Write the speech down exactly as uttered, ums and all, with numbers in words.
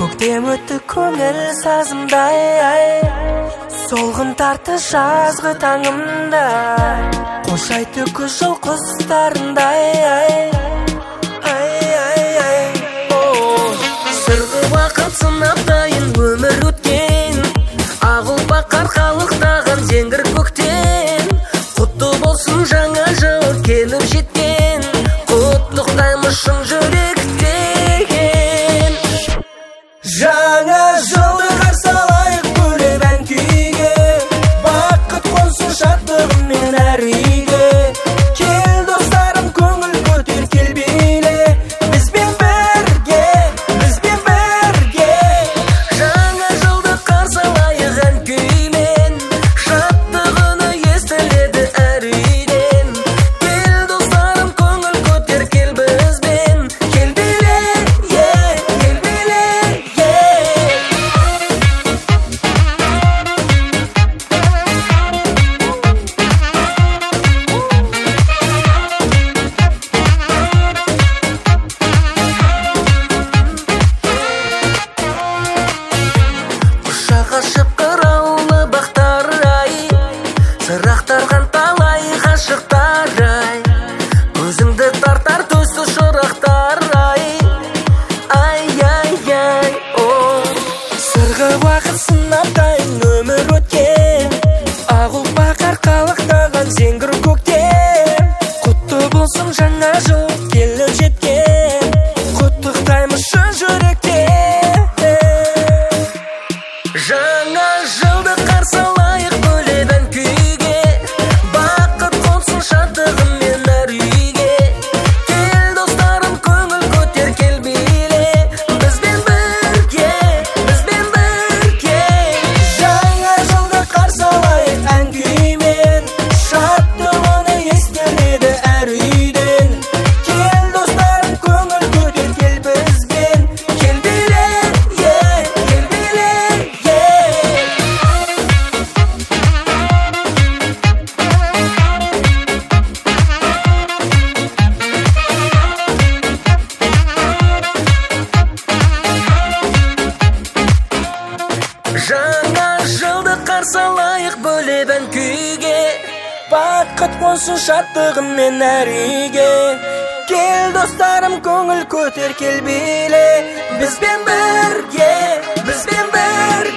Көктем өтті көңіл сазымдай, солғын тартты жазғы таңымда, қош айтты күз жыл құстарындай. Сырғы уақыт сынақтайын өмір өткен, ағылба қарқалықтаған зеңгір көктен. Құтты болсын жаңа жыл келіп жеткен, құттықтаймыз шын жүректен. Жаңа жылды қарсы алайық гулеп ән күйге, бақыт қонсын шаттығымен әр үйге. Кел достарым, көңіл көтер, кел биле, бізбен бірге, бізбен бірге. Жаңа жылды қарсы алайық ән күймен, шаттығыны естіледі әр үйден. Кел достарым, көңіл көтер, кел бізбен, кел биле, кел биле. Құшақ ашып қыраулы бақтар ай, сырақтарған талай ғашықтар ай, көзіңді тартар төсті шырақтар ай. Ай, ай, ай, о, сырғы уақыт сынақтайын өмір өткен, ағылба қарқалықтаған зеңгір көктем. Құтты болсын жаңа жыл келіп жеткен, құттықтаймыз шын жүректен. Жаңа жылды қарсы алайық гулеп ән күйге, бақыт қонсын шаттығымен әр үйге. Кел достарым, көңіл көтер, кел биле, бізбен бірге, бізбен бірге. Жаңа жылды қарсы алайық ән күймен, шаттығыны естіледі әр үйден. Кел достарым, көңіл көтер, кел бізбен, кел биле, кел биле. Жаңа жылды қарсы алайық бөлеп ән күйге, бақыт қонсын шаттығымен әр үйге. Кел достарым, көңіл көтер, кел биле, бізбен бірге, бізбен бірге.